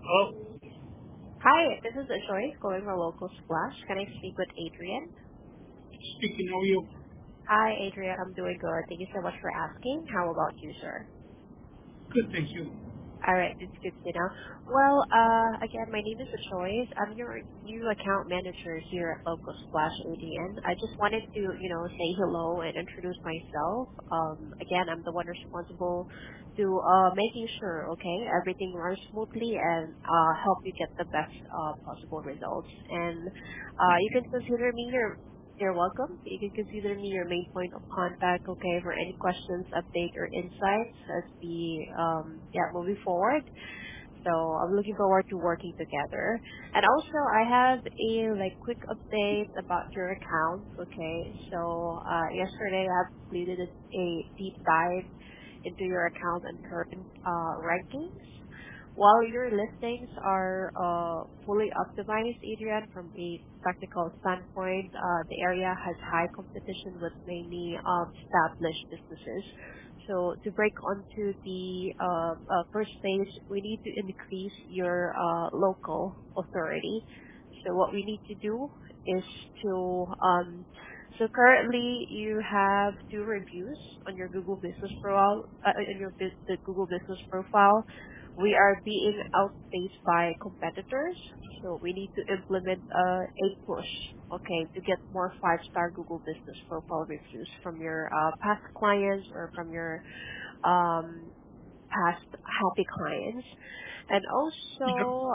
Oh, Hi, this is Joyce calling from Local Splash. Can I speak with Adrian? speaking of you, Hi, Adrian. I'm doing good. Thank you so much for asking. How about you, sir? good, thank you. All right, it's good to know. Well, again, my name is Choice. I'm your new account manager here at Local Splash ADN. I just wanted to, say hello and introduce myself. Again, I'm the one responsible to making sure, okay, everything runs smoothly and help you get the best possible results. And you can consider me you're welcome. You can consider me your main point of contact, okay, for any questions, update, or insights as we, moving forward. So I'm looking forward to working together. And also, I have a quick update about your account. Okay, so yesterday I have completed a deep dive into your account and current rankings. While your listings are fully optimized, Adrian, from a technical standpoint, the area has high competition with many established businesses. So to break onto the first stage, we need to increase your local authority. So what we need to do is to currently you have 2 reviews on your Google Business profile, the Google Business profile. We are being outpaced by competitors, so we need to implement a push, okay, to get more 5-star Google Business profile reviews from your past clients or from your um, past happy clients. And Yep. also,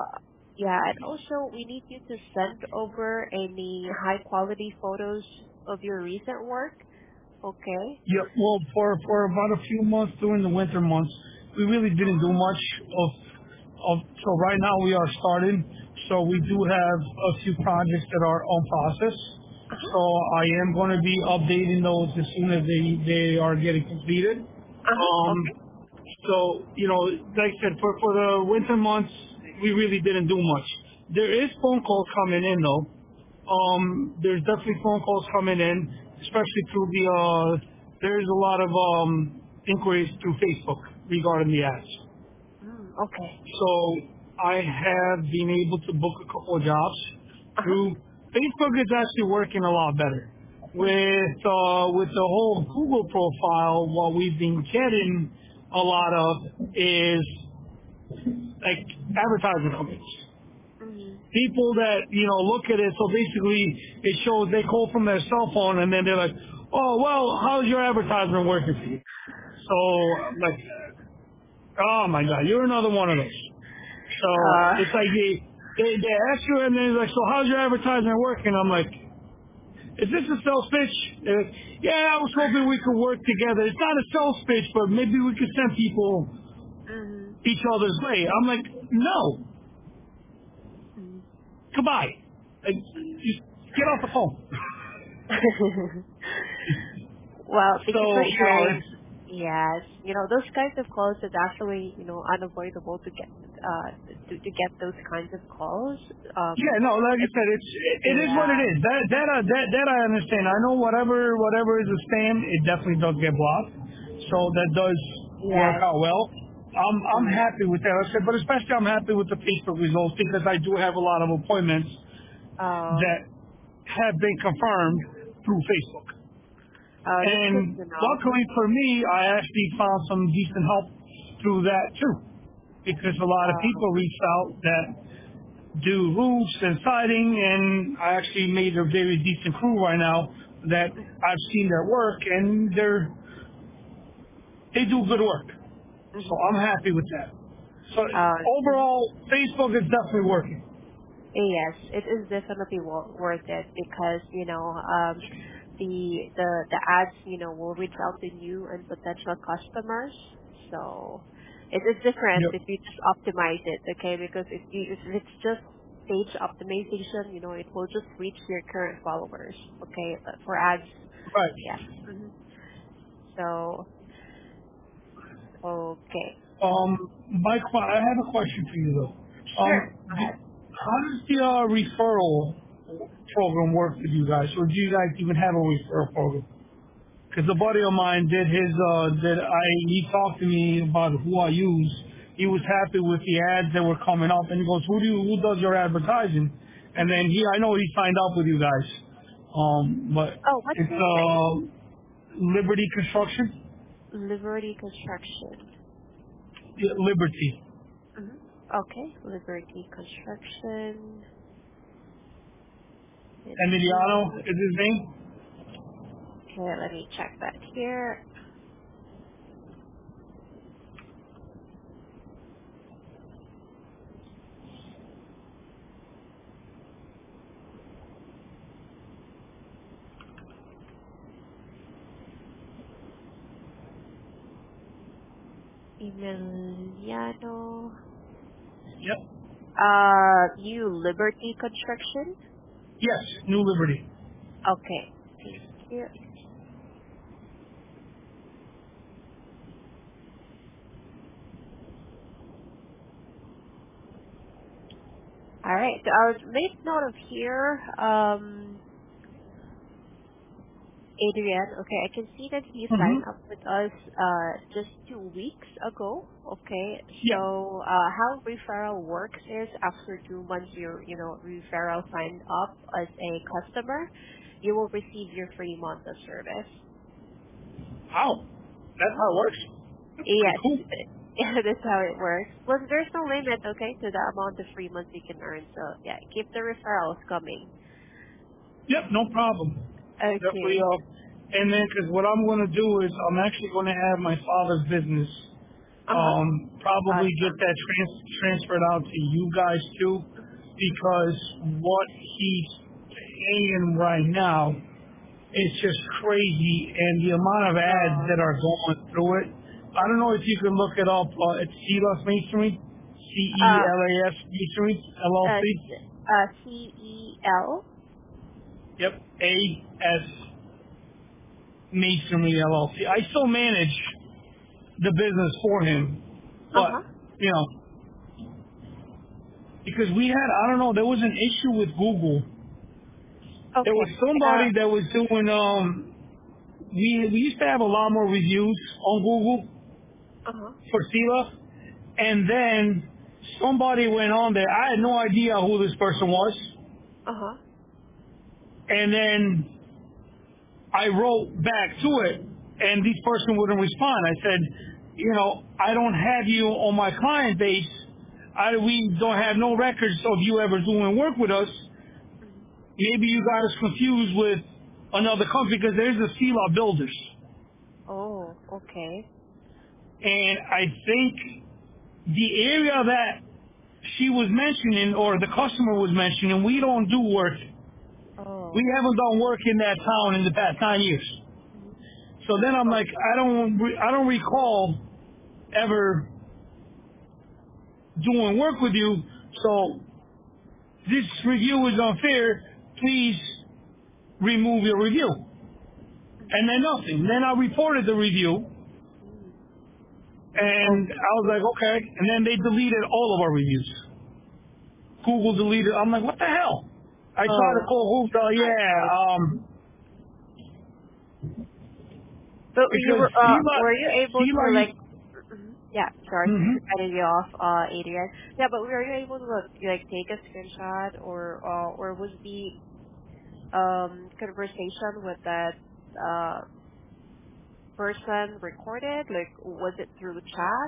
we need you to send over any high quality photos of your recent work, okay? Yep. Well, for about a few months during the winter months, we really didn't do much of. So right now we are starting. So we do have a few projects that are on process. Uh-huh. So I am going to be updating those as soon as they are getting completed. Uh-huh. Okay. So, like I said, for the winter months, we really didn't do much. There is phone calls coming in though. There's definitely phone calls coming in, especially through there's a lot of, inquiries through Facebook regarding the ads. Okay. So I have been able to book a couple of jobs Uh-huh. through Facebook. Is actually working a lot better. With the whole Google profile, what we've been getting a lot of is like advertising companies. Mm-hmm. People that, look at it, so basically it shows they call from their cell phone and then they're like, oh, well, how's your advertisement working for you? So I'm like, oh my God, you're another one of those. So Uh, it's like they ask you and they're like, so how's your advertisement working? I'm like, is this a sales pitch? They're like, yeah, I was hoping we could work together. It's not a sales pitch, but maybe we could send people mm-hmm. each other's way. I'm like, no, goodbye. Like, just get off the phone. Well, thank you for So, sharing. it's, Yes, those kinds of calls is actually, unavoidable to get to get those kinds of calls. yeah, no, like I It, said, it is what it yeah. is. That I understand. I know whatever is a spam, it definitely does get blocked. So that does work Yes. out well. I'm Mm. happy with that. Like I said, but especially I'm happy with the Facebook results because I do have a lot of appointments Oh, that have been confirmed through Facebook. that's good And to know. luckily for me, I actually found some decent help through that too. Because a lot of Uh, people reached out that do roofs and siding, and I actually made a very decent crew right now that I've seen their work, and they do good work. So mhm. I'm happy with that. So Mhm. overall, Facebook is definitely working. Yes, it is definitely worth it because the ads will reach out to new and potential customers. So it is different Yep. if you just optimize it, okay? Because if it's just page optimization, it will just reach your current followers, okay? But for ads, yeah. Right. hmm So okay, I have a question for you though. sure. Go ahead. How does the referral program work with you guys, or do you guys even have a referral program? Because a buddy of mine did he talked to me about who I use, He was happy with the ads that were coming up, and he goes, who does your advertising? And then I know he signed up with you guys. But Oh, what's it's his name? Liberty Construction. Liberty Construction. Yeah, Liberty. Mhm. Okay, Liberty Construction. Let's Emiliano see. is his name. Okay, let me check that here. Emiliano. Yep. New Liberty Construction. Yes, New Liberty. Okay, thank you. All right, so I'll make note of here. Adrian, okay, I can see that he Mm-hmm. signed up with us just 2 weeks ago. Okay, Yeah. so how referral works is after 2 months your referral signed up as a customer, you will receive your free month of service. Wow. That's how it works. That's pretty Yes, cool. yeah, that's how it works. Plus, there's no limit, okay, to the amount of free months you can earn. So yeah, keep the referrals coming. Yep, no problem. Definitely. Okay. And then, because what I'm going to do is I'm actually going to have my father's business Uh huh. probably get Awesome. that transferred out to you guys too, because what he's paying right now is just crazy, and the amount of ads Uh, that are going through it. I don't know if you can look it up. It's Celas Masonry, uh, CELAS Masonry uh, LLC. CEL. Yep, AS Masonry LLC. I still manage the business for him, Uh but huh. you know, because we had, I don't know, there was an issue with Google. There was Okay. somebody that was doing, we used to have a lot more reviews on Google Uh huh. for Sela, and then somebody went on there. I had no idea who this person was, Uh huh. and then I wrote back to it, and this person wouldn't respond. I said, I don't have you on my client base. We don't have no records of you ever doing work with us. Maybe you got us confused with another company because there's a CLA Builders. Oh, okay. And I think the area that she was mentioning or the customer was mentioning, we don't do work. We Oh. haven't done work in that town in the past 9 years. Mhm. So then I'm like, Okay. I don't recall ever doing work with you. So this review is unfair. Please remove your review. And then nothing. Then I reported the review. Mm. And Okay. I was like, okay. And then they deleted all of our reviews. Google deleted. I'm like, what the hell? I tried to Oh, call Google. that's not Yeah, good. But you because were were you able to Sila, like? Mhm. Yeah, sorry for mm-hmm. cutting you off, Adrian. Yeah, but were you able to like take a screenshot or was the conversation with that uh person recorded? Like, was it through chat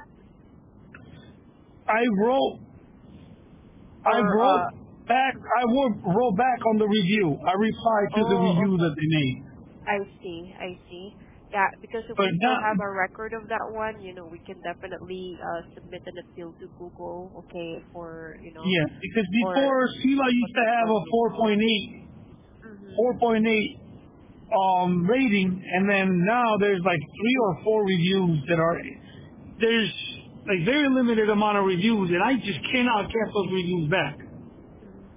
I wrote, I or wrote wrote back on the review. I replied to the Oh, review okay. that they made. I see. I see. Yeah, because if But we still not, have a record of that one, we can definitely submit an appeal to Google, okay, for, yeah, because for before Sila used to have potential a reason. 4.8 rating, and then now there's like 3 or 4 reviews that are, there's like very limited amount of reviews, and I just cannot get those reviews back. Mm-hmm.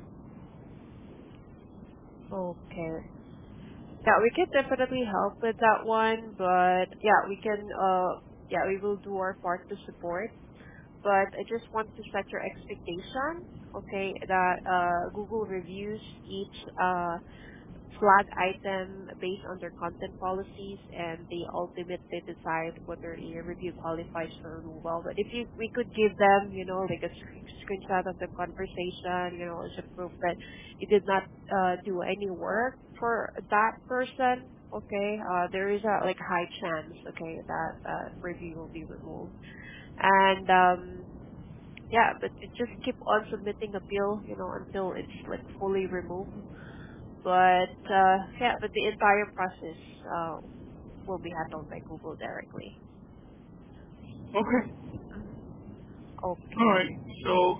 Okay. Yeah, we can definitely help with that one, but yeah, we will do our part to support. But I just want to set your expectation, okay, that Google reviews each flag item based on their content policies, and they ultimately decide whether a review qualifies for removal. But if we could give them, like a screenshot of the conversation, as a proof that you did not do any work for that person, okay, there is a like high chance, okay, that review will be removed. And yeah, but you just keep on submitting appeal, until it's like fully removed. But yeah, but the entire process will be handled by Google directly. Okay. Mhm. All Okay. right. So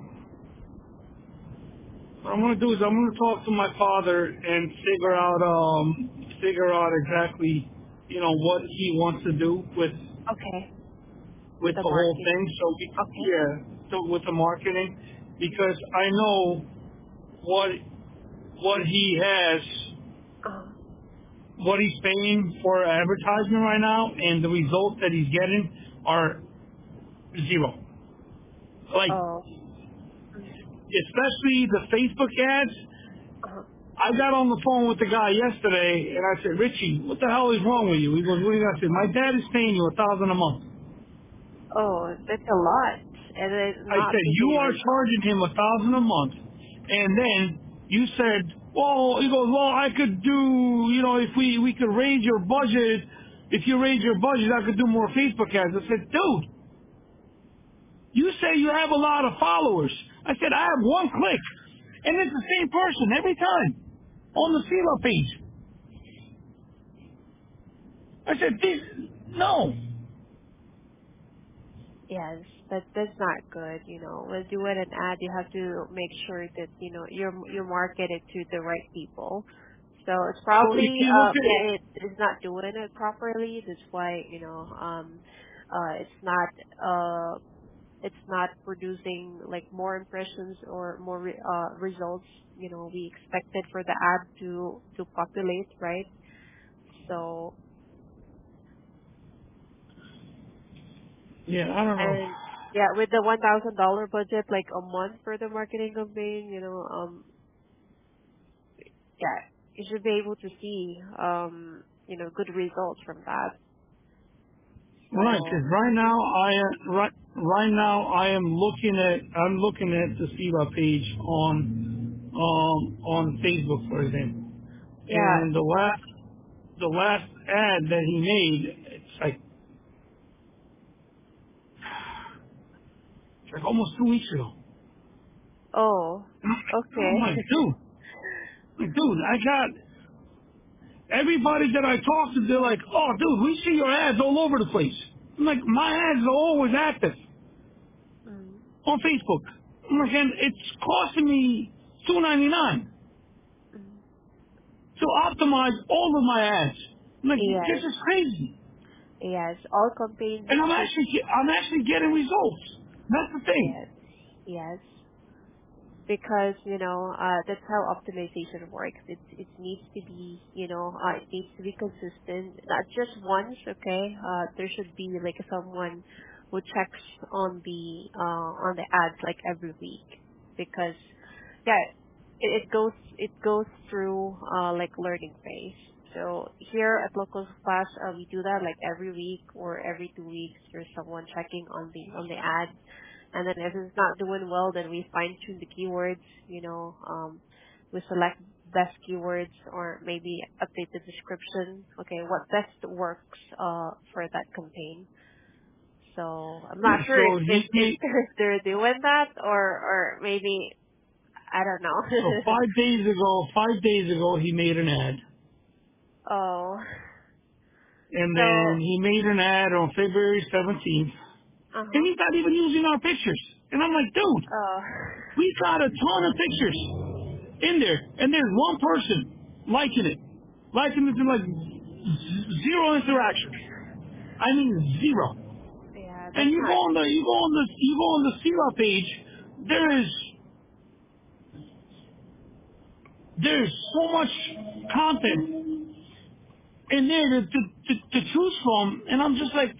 what I'm gonna do is I'm gonna talk to my father and figure out exactly, what he wants to do Okay. With with the the whole marketing. thing. So Okay. so with the marketing, because I know what he has, Uh, what he's paying for advertisement right now, and the results that he's getting are zero. Like, oh. Mm. especially the Facebook ads. Uh, I got on the phone with the guy yesterday, and I said, Richie, what the hell is wrong with you? He goes, what do you got? I said, my dad is paying you $1,000 a month. oh, that's a lot, and then I not said, seeing you any are results. charging him $1,000 a month. And then you said, well, he goes, well, I could do, if we could raise your budget, if you raise your budget, I could do more Facebook ads. I said, dude, you say you have a lot of followers. I said, I have one click. And it's the same person every time on the Mm. CELA page. I said, no. Yes, that's not good. When doing an ad, you have to make sure that you market it to the right people. So it's So if probably you look at it, yeah, it is not doing it properly. That's why it's not producing like more impressions or more results. We expected for the ad to populate, right? So yeah, I don't know. and yeah, with the $1,000 budget, like a month for the marketing campaign, yeah, you should be able to see, good results from that. Right, So because right now right now I'm looking at the CELA page on Facebook, for example, yeah, and the last ad that he made, it's like almost 2 weeks ago. oh, I'm okay. like, dude, I got everybody that I talk to. They're like, oh, dude, we see your ads all over the place. I'm like, my ads are always active mm, on Facebook. I'm like, and it's costing me $2.99 mm. to optimize all of my ads. I'm like, this Yes, is crazy. yes, all campaigns And should, I'm actually getting results. That's the yes, thing. yes. Because that's how optimization works. It needs to be it needs to be consistent, not just once. Okay, there should be like someone who checks on the ads like every week, because yeah, it goes through like learning phase. So here at Local Splash, we do that like every week or every 2 weeks. There's someone checking on the ad, and then if it's not doing well, then we fine tune the keywords, we select best keywords or maybe update the description. Okay, what best works for that campaign. So I'm not sure if So if, he if made, they're doing that, or maybe I don't so know. 5 days ago, he made an ad. Oh. And then So he made an ad on February 17th. And uh-huh. he's not even using our pictures. And I'm like, dude, Oh. we got a ton of pictures in there. And there's one person liking it. Liking it to like zero interaction. I mean zero. Yeah, And that's not good. you go on the CERA page, there's so much content in there to choose from, and I'm just like,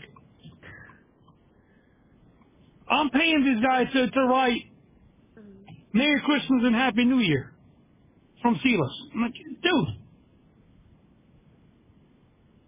I'm paying this guy to write Mm. Merry Christmas and Happy New Year from Silas. I'm like, dude.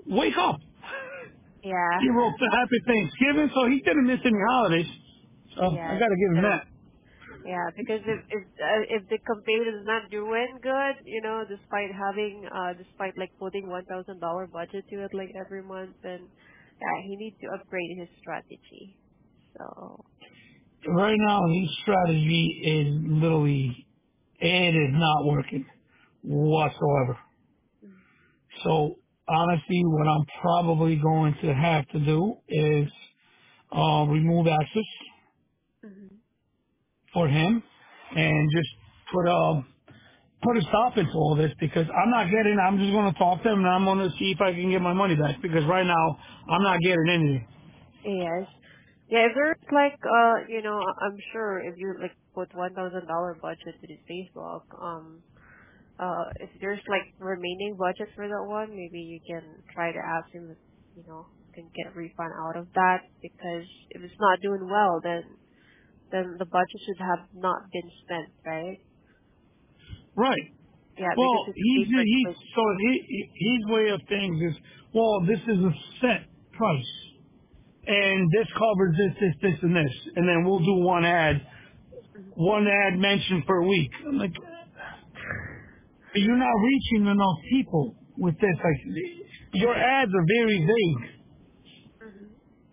wake up. Yeah. He wrote the Happy Thanksgiving, so he didn't miss any holidays. So I Yes. got to give him So that. yeah, because if the campaign is not doing good, despite having despite like putting $1,000 budget to it like every month, then yeah, he needs to upgrade his strategy. So Right now, his strategy is literally, it is not working whatsoever. So honestly, what I'm probably going to have to do is remove access mm-hmm. for him and just put a stop into all this because I'm just going to talk to him and I'm going to see if I can get my money back because right now I'm not getting anything. Yes. Yeah, if there's like I'm sure if you like put $1,000 budget to the Facebook, if there's like remaining budget for that one, maybe you can try to ask him if can get a refund out of that, because if it's not doing well, then the budget should have not been spent, right? Right. Yeah, because Well, it's a pay-per-click. his way of things is, well, this is a set price and this covers this, and this, and then we'll do one ad mentioned per week. I'm like, you're not reaching enough people with this. Like, your ads are very vague. Mm-hmm.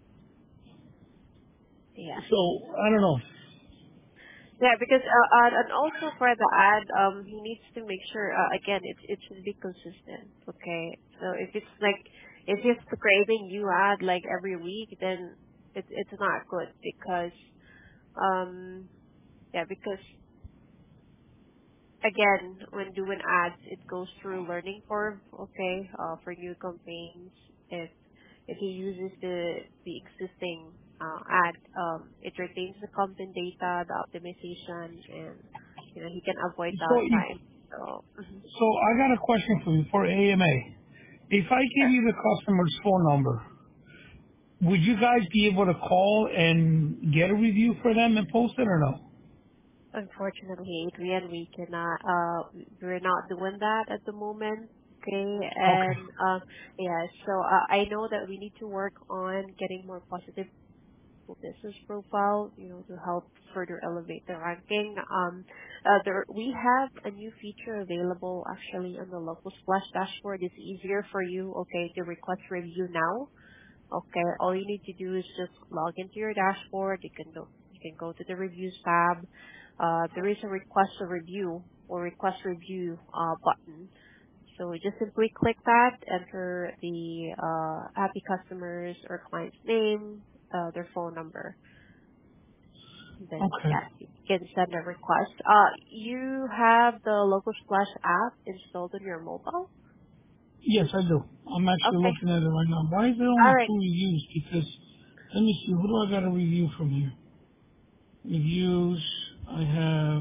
Yeah. So I don't know. Yeah, because and also for the ad, he needs to make sure again it should be consistent. Okay, so if it's like if he's creating new ad like every week, then it's not good because yeah, because again, when doing ads, it goes through learning curve, okay, for new campaigns. If he uses the existing ad, it retains the content data, the optimization, and he can avoid So downtime. So, so I got a question for you for AMA. If I give sure. you the customer's phone number, would you guys be able to call and get a review for them and post it or no? Unfortunately, Adrian, we cannot, we're not doing that at the moment. Okay, Okay. and yeah, so I know that we need to work on getting more positive business profile, to help further elevate the ranking. We have a new feature available actually on the local splash dashboard. It's easier for you, okay, to request review now. Okay, all you need to do is just log into your dashboard. You can go to the reviews tab. There is a request a review or request review button. So just simply click that, enter the happy customers or client's name, their phone number. Then Okay. yeah, you can send a request. You have the Local Splash app installed on your mobile? Yes, I do. I'm actually Okay. looking at it right now. Why is there All only right. two reviews? Because let me see. Who do I got a review from here? Reviews. I have.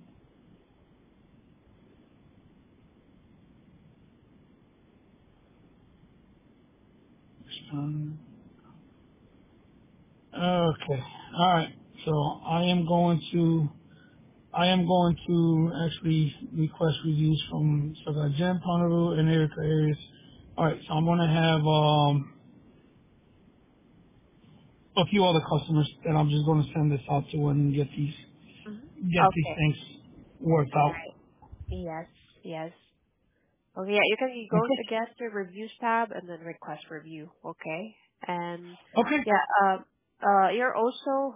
Okay. All right. So I am going to actually request reviews from so I got Jen Ponaru and Erica Arias. All right. So I'm going to have a few other customers that I'm just going to send this out to and Mhm. get these Okay. things worked All out. right. Yes. Yes. Okay. Yeah. You go Okay. again to reviews tab and then request review. Okay. And Okay. yeah. You're also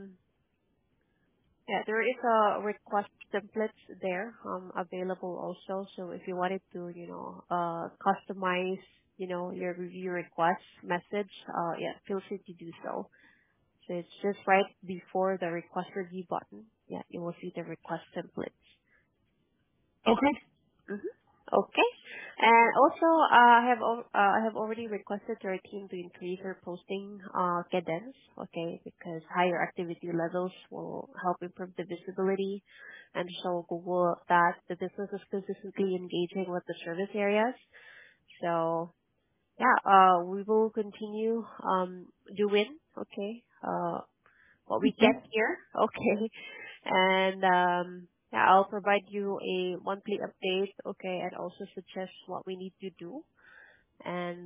yeah, there is a request templates there, available also. So if you wanted to, customize, your review request message, yeah, feel free to do so. So it's just right before the request review button. Yeah, you will see the request templates. Okay. Mm-hmm. Okay. And also, I have already requested to our team to increase their posting cadence, okay, because higher activity levels will help improve the visibility and show Google that the business is consistently engaging with the service areas. So, yeah, we will continue doing, okay, what we Okay. can here. Okay. And yeah, I'll provide you a monthly update, okay, and also suggest what we need to do. And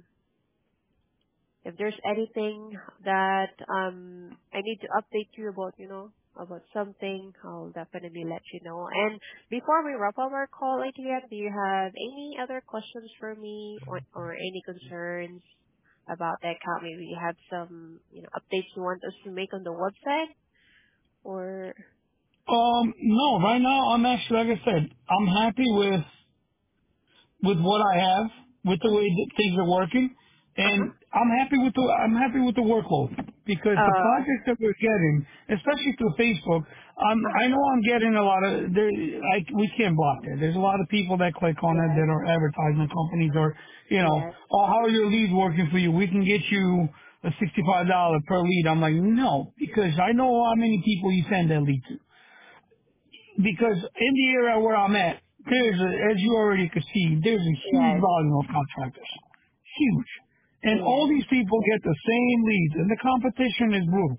if there's anything that I need to update you about, about something, I'll definitely let you know. And before we wrap up our call, Adrian, do you have any other questions for me, or any concerns about the account? Maybe you have some, updates you want us to make on the website, or No, right now I'm actually, like I said, I'm happy with what I have, with the way that things are working, uh-huh. and I'm happy with the workload because the Uh, projects that we're getting, especially through Facebook, I uh-huh. know I'm getting a lot of we can't block that. There's a lot of people that click on it Yes, that are advertisement companies or yes, oh, how are your leads working for you? We can get you a $65 per lead. I'm like, no, because I know how many people you send that lead to. Because in the area where I'm at, as you already could see, there's a huge yes, volume of contractors. Huge. And all yes. these people get the same leads, and the competition is brutal.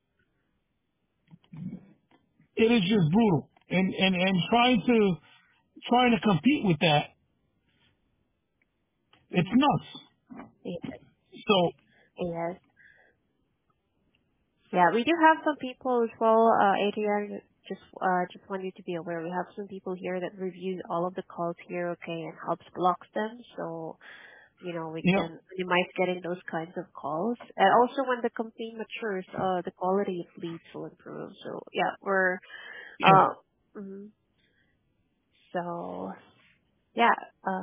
It is just brutal. And trying to compete with that, it's Mm-hmm. nuts. Yes, So, yes. Yeah, we do have some people as well, Adrian. Just want you to be aware. We have some people here that reviews all of the calls here, okay, and helps block them. So, we yeah, can minimize getting those kinds of calls. And also, when the campaign matures, the quality of leads will improve. So, yeah, yeah. uh, mhm. so, yeah,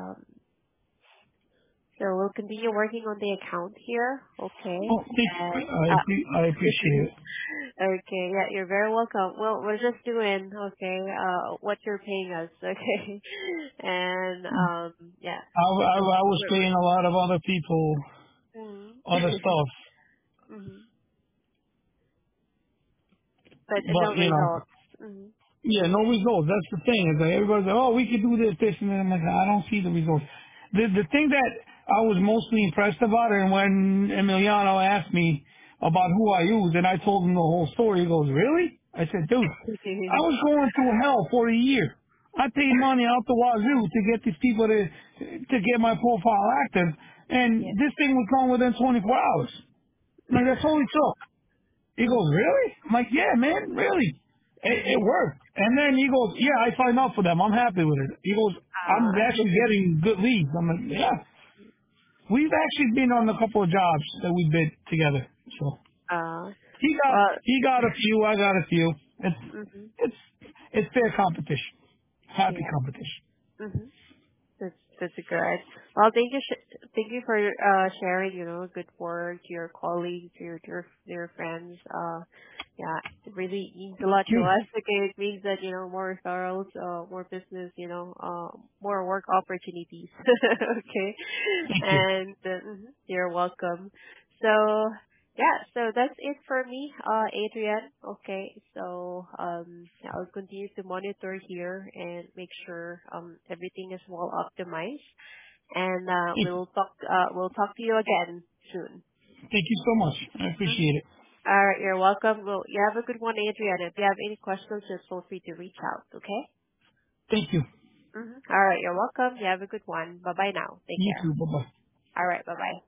so we'll continue working on the account here, okay, Oh, thank you. and, I appreciate it. okay, yeah, you're very welcome. Well, we're just doing, okay, what you're paying us, okay? And, yeah. So, I was paying a lot of other people mm, other stuff, hmm but no but results. Hmm. yeah, no results. That's the thing. It's like everybody's like, oh, we could do this, and then I'm like, I don't see the results. The thing that I was mostly impressed about, and when Emiliano asked me about who I use, and I told him the whole story, he goes, really? I said, dude, I was going through hell for a year. I paid money out the wazoo to get these people to get my profile active, Yeah. and this thing was gone within 24 hours. I'm like, that's all it took. He goes, really? I'm like, yeah, man, really. It worked. And then he goes, yeah, I signed up for them. I'm happy with it. He goes, I'm uh, actually getting good leads. I'm like, yeah. We've actually been on a couple of jobs that we bid together. So uh, well, he got a few, I got a few. hmm It's it's fair competition. Happy yeah. competition. Hmm. That's good. Well, thank you for sharing. Good work to your colleagues, to your friends. Yeah, it really means a Thank lot to you. us. Okay, it means that more referrals, more business, more work opportunities. Okay, Thank you. and you're welcome. So yeah, so that's it for me, Adrian. Okay, so yeah, I'll continue to monitor here and make sure everything is well optimized. And Thank you. we'll talk to you again soon. Thank you so much. I Mhm. appreciate it. All right, you're welcome. Well, you have a good one, Adrian. If you have any questions, just feel free to reach out. Okay. Thank you. All right, you're welcome. You have a good one. Bye bye now. Take You care. too. Bye bye. All right, bye bye.